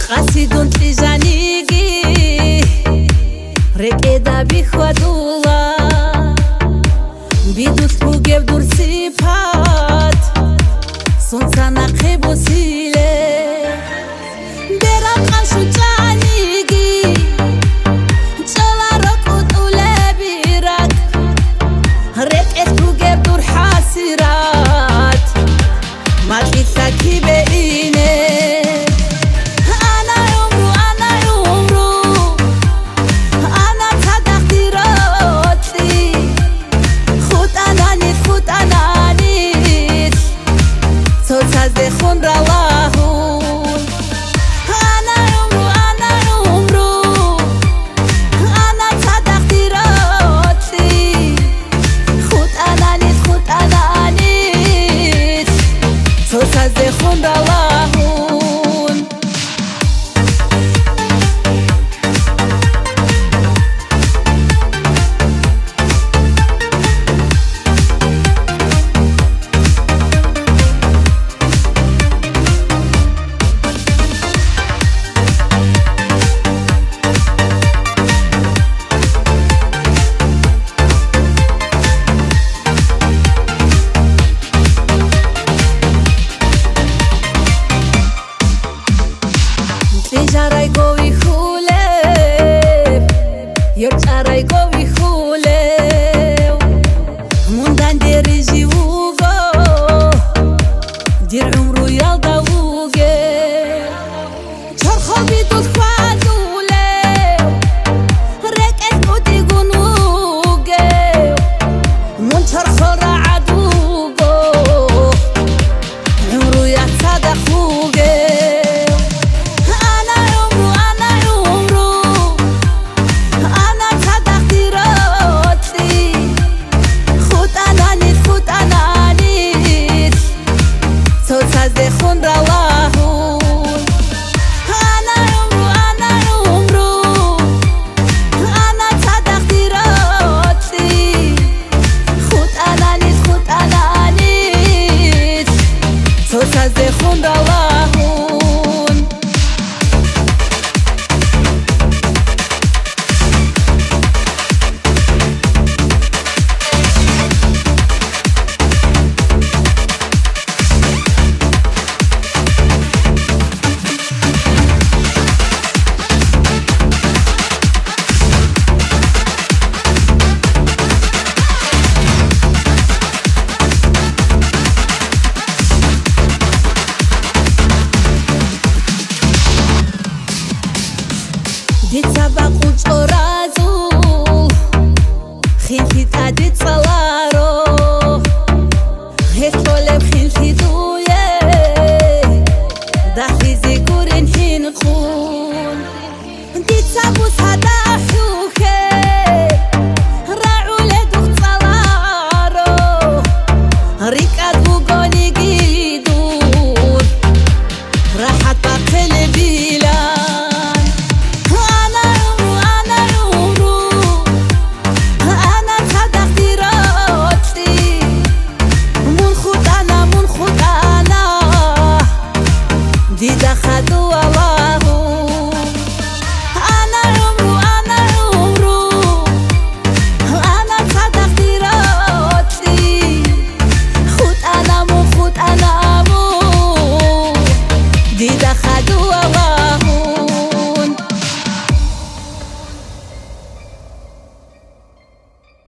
قصیدون تیزانیگی رکیدا بیخوادولا بیدوست بوگب دور سیپات سونسانا قیبوسیله برام قنشو جانیگی جلا رکوتوله بیرک رکیت بوگب دور حاسیرات ماکیتا کی بینه خون رواهون أنا عمرو أنا تقديراتي خود أنانيت صوت خون رواهون Jarai govi khule yor jarai govi khule mundan deri jivugo dir umru yalda uge char khabi tut khadule reket oti gunuge mun char khara adugo umru yatsada khuge خون رواهون أنا عمرو أنا تقديراتي خود أنانيت صوت خون رواهون Ditaba kuchorazul Khilti tadi tsalaro Hetolem khilti duye Dahlizi kurin hin khun Ditabu sada